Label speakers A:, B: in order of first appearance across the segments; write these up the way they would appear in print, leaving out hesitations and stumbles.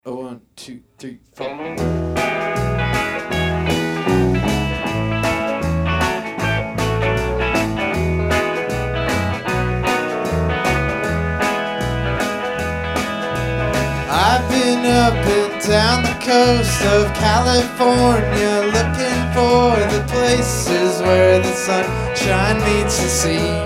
A: A 1, 2, 3, 4. I've been up and down the coast of California, looking for the places where the sunshine meets the sea.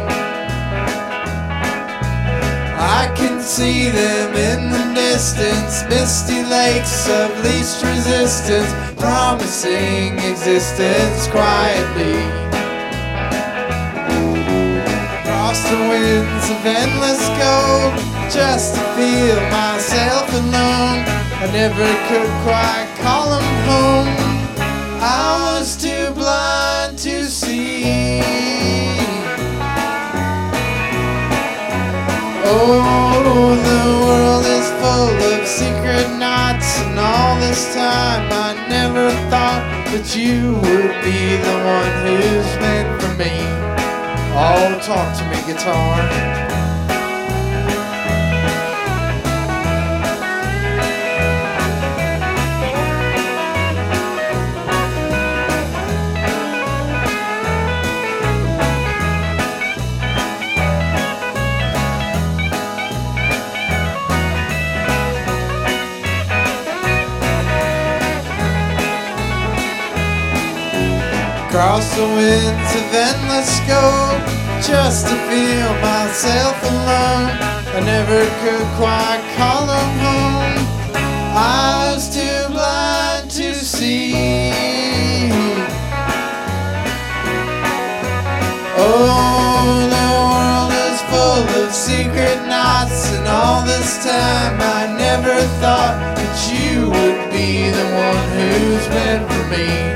A: I can see them in the distance, misty lakes of least resistance, promising existence quietly. Across the winds of endless gold, just to feel myself alone. I never could quite call them home, I was too blind to see. Oh, the world is full of secret knots, and all this time I never thought that you would be the one who's meant for me. Oh, talk to me, guitar. Across the winds of endless gold, just to feel myself alone. I never could quite call them home, I was too blind to see. Oh, the world is full of secret knots, and all this time I never thought that you would be the one who's meant for me.